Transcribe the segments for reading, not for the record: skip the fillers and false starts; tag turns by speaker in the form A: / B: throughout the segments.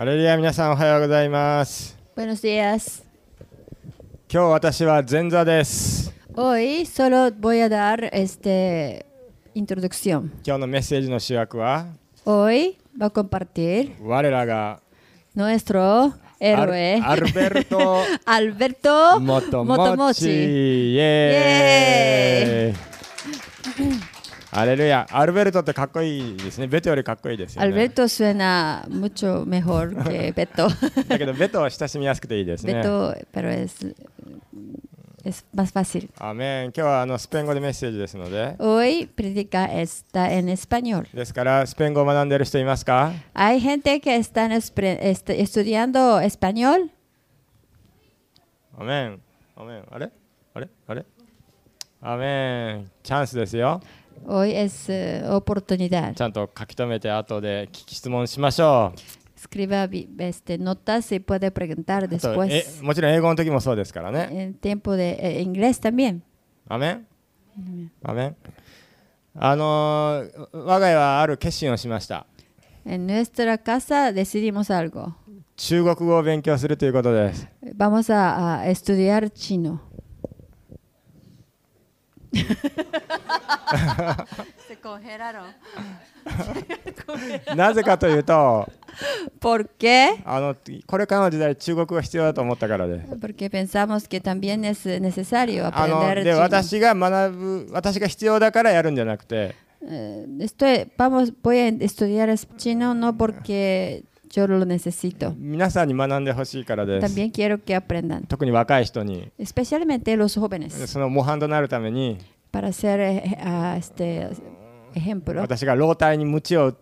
A: ハレルヤ、皆さんおはようございます。
B: Buenos días.
A: 今日私は前座です。
B: Hoy solo voy a dar introducción.
A: 今日のメッセージの主役は
B: Hoy va a compartir
A: 我らが
B: nuestro héroe
A: アルベルト
B: Alberto
A: モト
B: Motomochi.
A: イエーイハレルヤ。アルベルトってかっこいいですね。ベトよりかっこいいですよね。
B: Alberto suena mucho mejor que Beto.
A: だけどベトは親しみやすくていいですね。
B: Beto, pero es más fácil.
A: アメン。今日はスペイン語でメッセージですので、
B: Hoy predica está en español.
A: ですからスペイン語を学んでいる人いますか？
B: ¿Hay gente que está estudiando español?
A: アメン。アメン。あれアメン。チャンスですよ。
B: Hoy es oportunidad.
A: ちゃんと書き留めて後で質問しましょう。
B: Escriba notas y puede preguntar
A: あと
B: después
A: もちろん英語の時もそうですからね。
B: en tiempo de inglés también.
A: アメン。アメン。我が家はある決心をしました。
B: En nuestra casa decidimos algo.
A: 中国語を勉強するということです。
B: Vamos a estudiar chino. Se congelaron.
A: なぜかというと、
B: ¿Por qué?
A: これからの時代中国語が必要だと思ったからです。
B: Porque pensamos que también es necesario aprender
A: で
B: chino.
A: 私が必要だからやるんじゃなくて、
B: Voy a estudiar chino no porque yo lo necesito.
A: 皆さんに学んでほしいからです。
B: También quiero que aprendan,
A: 特に若い人に
B: especialmente los jóvenes,
A: その模範となるために、
B: para ser ejemplo.
A: 私が老体に鞭を打って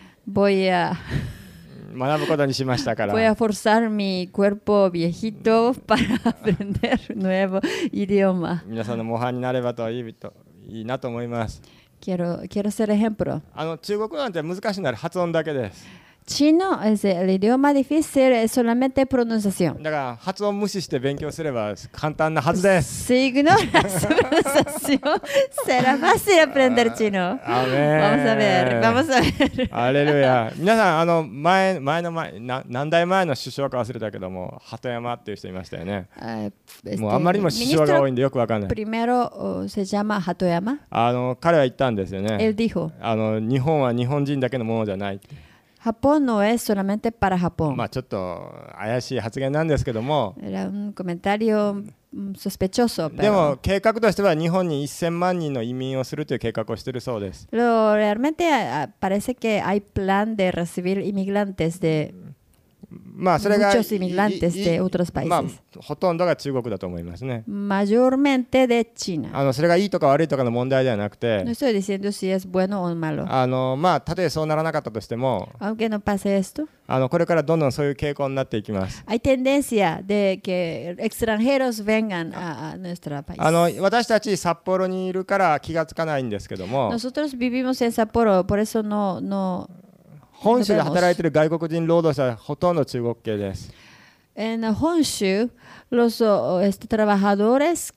B: Voy a
A: 学ぶことにしましたから。
B: forzar mi cuerpo viejito para aprender nuevo idioma.
A: 皆さんの模範になればいいなと思います。
B: Quiero ser ejemplo.
A: 中国語なんて難しいのは発音だけです。
B: Chino es el idioma difícil, es solamente pronunciación.
A: だから発音無視して勉強すれば簡単なはずです。
B: Si ignoras pronunciación, será fácil aprender chino.
A: アメン。
B: Vamos a ver.
A: ハレルヤ。皆さん何代前の首相か忘れたけども、鳩山っていう人いましたよね。もうあんまりにも首相が多いんでよくわかんない。
B: Primero se llama Hatoyama.
A: 彼は言ったんですよね。
B: Él dijo,
A: 日本は日本人だけのものじゃない。
B: Japón no es solamente para Japón.
A: ちょっと怪しい発言なんですけども、
B: Era un comentario sospechoso.
A: でも計画としては日本に1000万人の移民をするという計画をしているそうです。
B: Pero realmente parece que hay plan de recibir inmigrantes de
A: それが
B: muchos inmigrantes de otros países.
A: ほとんどが中国だと思いますね。
B: Mayormente de China.
A: それがいいとか悪いとかの問題ではなくて、
B: No estoy diciendo si es bueno o malo.
A: たとえそうならなかったとしても、
B: Aunque no pase esto,
A: これからどんどんそういう傾向になっていきます。
B: hay tendencia de que extranjeros vengan a nuestro país.
A: 私たち札幌にいるから気がつかないんですけども、
B: Nosotros vivimos en Sapporo, por eso no
A: 本州で働いている外国人労働者はほとんど中国系です。
B: En Honshu, los trabajadores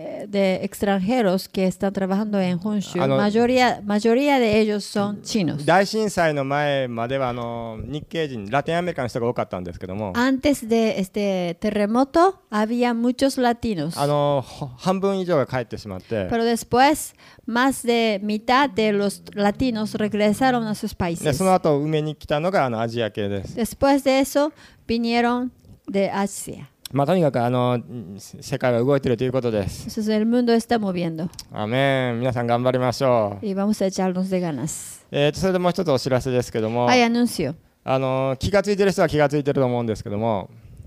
B: de extranjeros que están trabajando en Honshu, mayoría de ellos son chinos.
A: 大震災の前までは日系人、ラテンアメリカの人が多かったんですけども、
B: Antes de este terremoto había muchos latinos,
A: 半分以上が帰ってしまって、
B: pero después más de mitad de los latinos regresaron a sus
A: で
B: países.
A: その後埋めに来たのがアジア系です。
B: Después de eso vinieron de Asia.
A: とにかく世界が動いているということです。
B: Entonces el mundo está moviendo
A: アメン。皆さん頑張りましょう。
B: y vamos a echarnos de ganas.
A: それでもう一つお知らせですけども、
B: Hay anuncio.
A: 気がついてる人は気がついてると思うんですけども、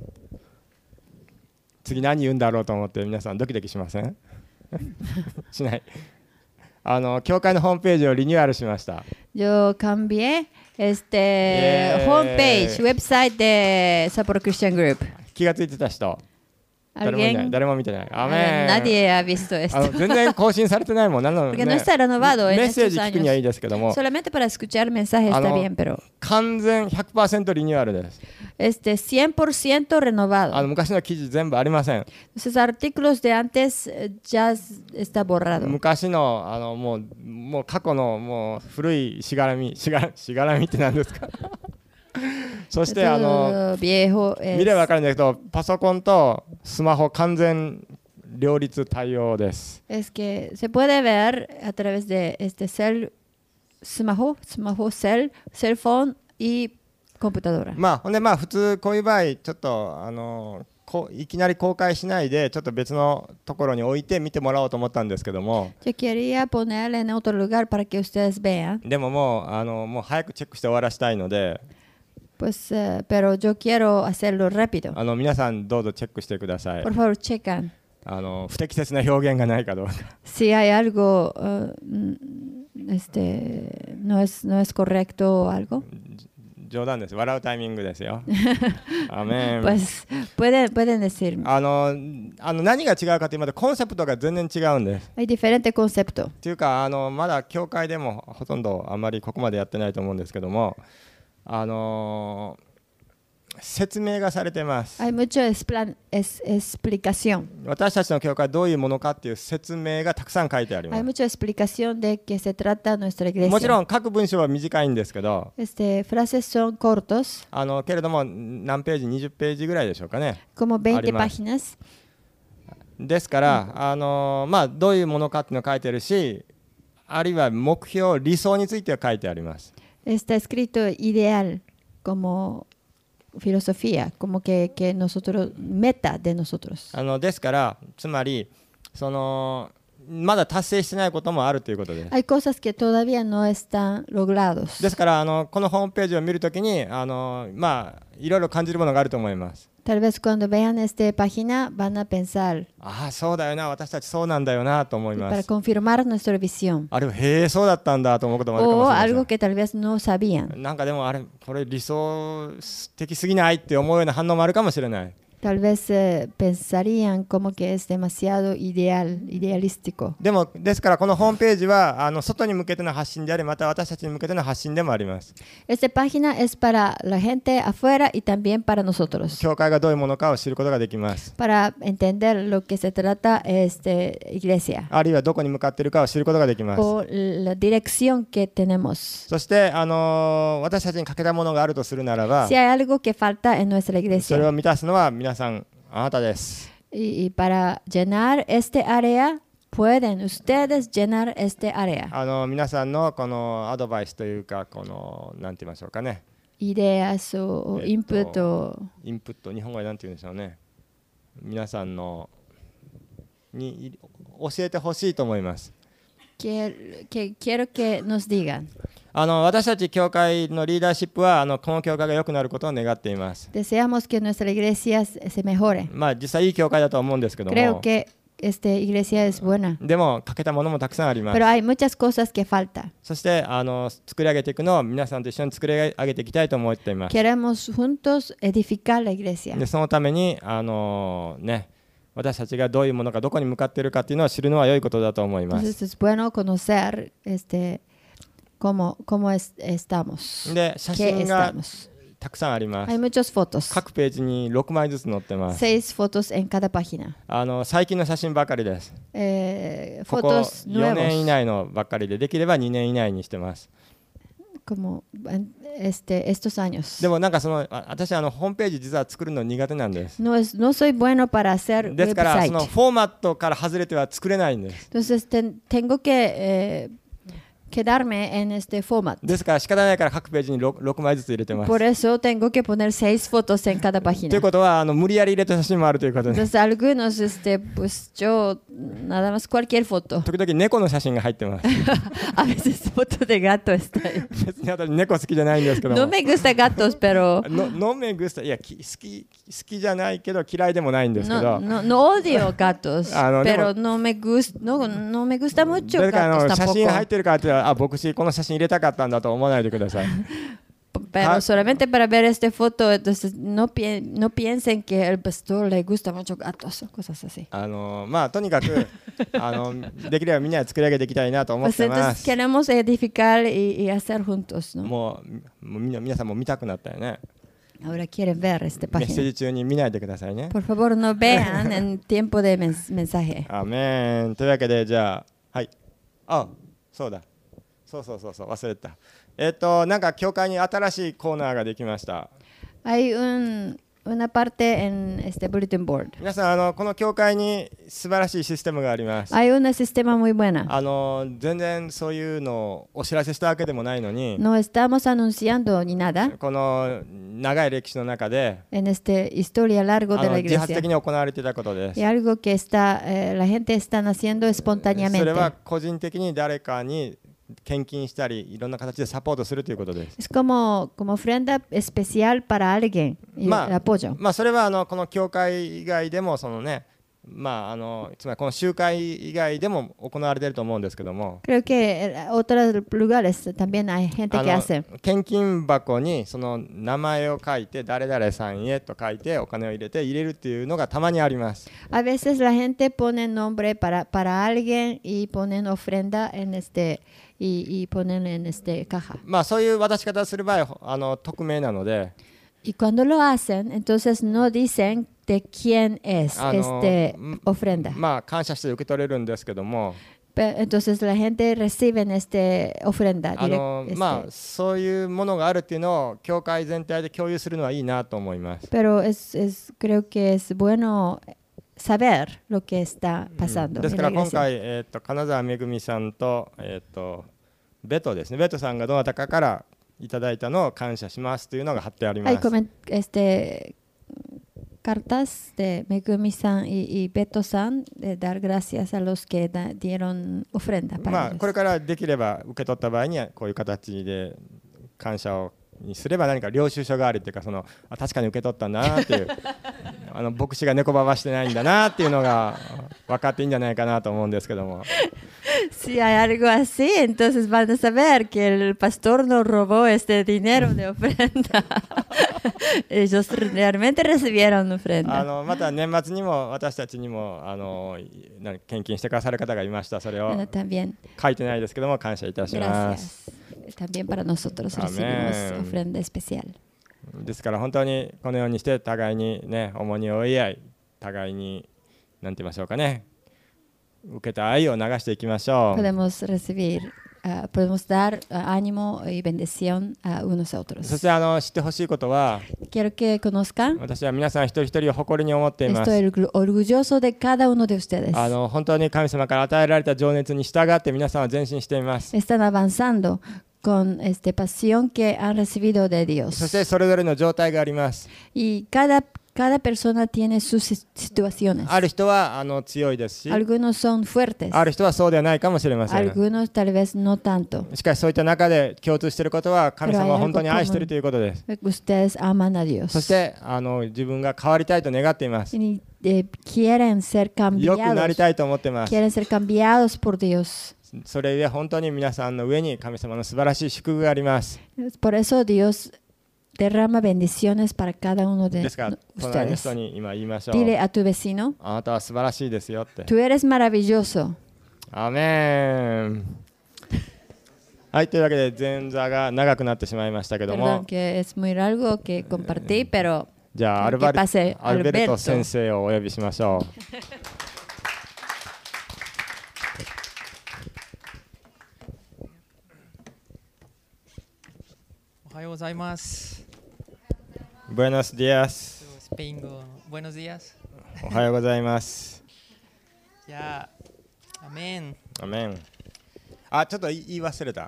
A: 次何言うんだろうと思って皆さんドキドキしません？しない。教会のホームページをリニューアルしました。
B: Yo cambié homepage, website de Sapporo Christian Group.
A: 気がついてた人？誰もいない。誰も見てない。アメン。
B: Nadie ha visto esto.
A: 全然更新されてないもん。
B: Porque no está renovado
A: メ
B: en
A: ッセー
B: estos
A: ジ聞くにはいい
B: años.
A: ですけども、
B: Solamente para escuchar mensajes está bien, pero
A: 完全 100% リニューアルです。
B: 100% renovado.
A: 昔の記事全部ありません。
B: Esos artículos de antes ya está borrado.
A: 昔のもう過去のもう古いしがらみって何ですか？ そして見れば分かるんだけど、パソコンとスマホ完全両立対応です。
B: Es que se puede ver a través de este smartphone, cell phone y computadora.
A: ほんで普通こういう場合ちょっといきなり公開しないでちょっと別のところに置いて見てもらおうと思ったんですけども。
B: Yo quería ponerle en otro lugar para que ustedes vean.
A: でももう早くチェックして終わらしたいので。
B: Pues, pero yo quiero hacerlo rápido.
A: 皆さんどうぞチェックしてください。
B: Por favor, checan.
A: 不適切な表現がないかどうか。
B: Si hay algo, no es correcto o algo.
A: 冗談です。笑うタイミングですよ。アメン。
B: Pues pueden decir.
A: 何が違うかというとコンセプトが全然違うんです。
B: Hay diferente concepto.
A: っていうかまだ教会でもほとんどあまりここまでやってないと思うんですけども、説明がされてます。
B: Hay mucha explicación.
A: 私たちの教会はどういうものかっていう説明がたくさん書いてあります。
B: Hay mucha explicación de qué se trata nuestra iglesia.
A: もちろん各文章は短いんですけど、
B: frases son cortos.
A: けれども何ページ20ページぐらいでしょうかね。
B: Como 20 páginas.
A: ですから、どういうものかっていうのを書いてあるし、あるいは目標理想については書いてあります。
B: Está escrito ideal como filosofía, como que nosotros, meta de nosotros.
A: ですからつまりまだ達成してないこともあるということです。
B: Hay cosas que todavía no están logrados.
A: ですからこのホームページを見るときにいろいろ感じるものがあると思います。
B: Tal vez cuando vean esta página van a pensar.
A: そうだよな、私たちそうなんだよなと思います。
B: Para confirmar nuestra visión.
A: あれへえそうだったんだと思うこともあるかもしれない。
B: O algo que tal vez no sabían.
A: なんかでもこれ理想的すぎないって思うような反応もあるかもしれない。
B: Tal vez pensarían como que es demasiado idealístico.
A: ですからこのホームページは外に向けての発信であり、また私たちに向けての発信でもあります。
B: Esta página es para la gente afuera y también para nosotros.
A: 教会がどういうものかを知ることができます。
B: Para entender lo que se trata iglesia.
A: あるいはどこに向かっているかを知ることができます。
B: O la dirección que tenemos.
A: そして私たちに欠けたものがあるとするならば、
B: Si hay algo que falta en nuestra iglesia.
A: それを満たすのは皆さんあなたです。
B: Y para llenar este área, pueden ustedes llenar este área.
A: 皆さんのこのアドバイスというかなんて言いましょうかね。
B: Ideas o input.
A: インプット、日本語でなんて言うんでしょうね。皆さんのに教えてほしいと思います。
B: Quiero que nos digan.
A: 私たち教会のリーダーシップはこの教会が良くなることを願っています。
B: Deseamos que nuestra iglesia se mejore.
A: 実際いい教会だと思うんですけども。
B: Creo que esta iglesia es buena.
A: でも欠けたものもたくさんあります。
B: Pero hay muchas cosas que falta.
A: そして作り上げていくのを皆さんと一緒に作り上げていきたいと思っています。
B: Queremos juntos edificar la iglesia.
A: でそのために私たちがどういうものかどこに向かっているかっていうのを知るのは良いことだと思います。
B: Entonces es bueno conocer cómo estamos.
A: で写真がたくさんあります。
B: Hay muchas fotos.
A: 各ページに6枚ずつ載ってます。
B: 6 fotos en cada página.
A: 最近の写真ばかりです。ここ
B: fotos
A: 4
B: nuevos.
A: 年以内のばっかりで、できれば2年以内にしてます。
B: Como estos años.
A: でもなんか私ホームページ実は作るの苦手なんです。
B: No soy bueno para hacer
A: ですから
B: website.
A: そのフォーマットから外れては作れないんです。
B: Entonces tengo que quedarme en este format.
A: ですから仕方ないから各ページに 6枚ずつ入れてます。
B: Por eso tengo que poner 6 fotos en cada
A: という
B: página.
A: ことは無理やり入れた写真もあるということで、
B: Entonces algunos pues yo nada más cualquier foto.
A: 時々猫の写真が入ってます。
B: A veces foto de gato está ahí.
A: 別に私猫好きじゃないんですけども。
B: No me gusta gatos, pero
A: のめぐしたいや好きじゃないけど嫌いでもないんですけど。
B: no odio gatos, pero no me gusta mucho
A: だから
B: gatos
A: 写真入
B: tampoco.
A: ってるからって牧師この写真入れたかったんだと思わないでください。
B: Pero solamente para ver esta foto, entonces no piensen que al pastor le gusta mucho gatos o cosas así.
A: とにかくできればみんなで作り上げていきたいなと思っ
B: Pues
A: てま
B: entonces
A: す。
B: queremos edificar y hacer juntos, ¿no?
A: もう皆さんも見たくなったよね。
B: Ahora quieren ver esta
A: メッセー
B: página.
A: ジ中に見ないでくださいね。
B: Por favor, no vean en tiempo de mensaje.
A: アーメン。というわけでじゃあはいそうだそう忘れてた。なんか教会に新しいコーナーができました。
B: Hay una parte en este bulletin board.
A: 皆さんこの教会に素晴らしいシステムがあります。
B: Hay un sistema muy buena.
A: 全然そういうのをお知らせしたわけでもないのに、
B: No estamos anunciando ni nada.
A: この長い歴史の中で
B: En esta historia largo de la
A: 自発
B: iglesia.
A: 的に行われていたことです。
B: Y algo que la gente está haciendo
A: それ
B: espontáneamente.
A: は個人的に誰かに献金したりいろんな形でサポートするということです。
B: Es como ofrenda especial para alguien y el apoyo.
A: それはこの教会以外でもそのね、つまりこの集会以外でも行われていると思うんですけども、
B: Creo que en otros lugares también hay gente que hace.
A: 献金箱にその名前を書いて誰々さんへと書いてお金を入れて入れるっていうのがたまにあります。
B: A veces la gente pone nombre para alguien y ponen ofrenda en y ponen en caja.
A: そういう渡し方をする場合は匿名なので、
B: Y cuando lo hacen, entonces no dicen de quién es ofrenda.
A: 感謝して受け取れるんですけども、
B: Entonces la gente recibe ofrenda.
A: そういうものがあるっていうのを教会全体で共有するのはいいなと思います。
B: Pero creo que es bueno saber lo que está pasando.
A: ですから今回、金沢めぐみさんと、ベトですね、ベトさんがどなたかからいただいたのを感謝しますというのが貼ってあります。
B: Hay cartas de Megumi-san y Beto-san de dar gracias a los que dieron ofrenda para ellos.
A: これからできれば受け取った場合にはこういう形で感謝をにすれば何か領収書があるっていうか、確かに受け取ったんだなっていう牧師が猫ばばしてないんだなっていうのが分かっていいんじゃないかなと思うんですけども。
B: Si hay algo así, entonces van a saber que el pastor no robó este dinero de ofrenda. Ellos realmente recibieron ofrenda.
A: また年末にも私たちにも献金してくださる方がいました。それを書いてないですけども感謝いたします。
B: También para nosotros recibimos ofrenda especial.
A: ですから本当にこのようにして互いにね重荷を負い合い、互いに何て言いましょうかね、受けた愛を流していきましょう。
B: Podemos dar ánimo y bendición a unos a otros.
A: そして知ってほしいことは、
B: Quiero que conozcan.
A: 私は皆さん一人一人を誇りに思っています。
B: Estoy orgulloso de cada uno de ustedes.
A: 本当に神様から与えられた情熱に従って皆さんは前進しています。
B: Están avanzando con pasión que han recibido de Dios.
A: そしてそれぞれの状態があります。
B: Y cada persona tiene sus situaciones.
A: ある人は強いですし、
B: Algunos son fuertes.
A: ある人はそうではないかもしれません。
B: Algunos tal vez no tanto.
A: しかしそういった中で共通していることは神様を本当に愛しているということです。
B: Ustedes aman a Dios.
A: そして自分が変わりたいと願っています。
B: Quieren ser
A: 良くなり
B: cambiados.
A: たいと思っています。
B: Quieren ser cambiados por Dios.
A: それで本当に皆さんの上に神様の素晴らしい祝福があります。
B: Por eso Dios derrama bendiciones para cada uno de
A: ですから隣の
B: ustedes.
A: 人に今言いましょう。
B: Dile a tu vecino,
A: あなたは素晴らしいですよって。
B: tú eres maravilloso.
A: アーメン。はい、というわけで前座が長くなってしまいましたけど
B: Perdón
A: も、
B: que es muy largo que compartí, pero
A: じゃあアルベルト先生をお呼びしましょう。
C: おはようございます。
A: Buenos días。
C: スペイン語、Buenos días。
A: おはようございます。
C: いや、アメン。
A: アメン。ちょっと言い忘れた。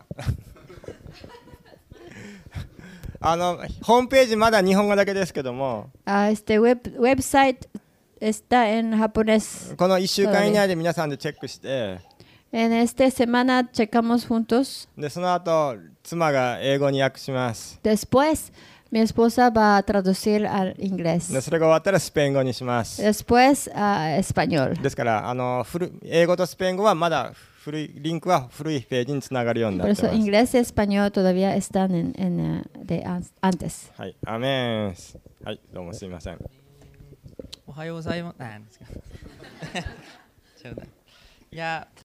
A: ホームページまだ日本語だけですけども、
B: website está en japonés.
A: この1週間以内で皆さんでチェックして、
B: En esta semana checamos juntos.
A: でその後妻が英語に訳します。
B: Después mi esposa va a traducir al
A: で
B: inglés.
A: それが終わったらスペイン語にします。
B: Después a español.
A: ですから英語とスペイン語はまだリンクは古いページにつながるようにな
B: Por
A: ってい
B: eso
A: ます。
B: inglés y español todavía están de antes.
A: はい、アメン。はい、どうもすみません。
C: おはようございます。なんですか。違うな。いや。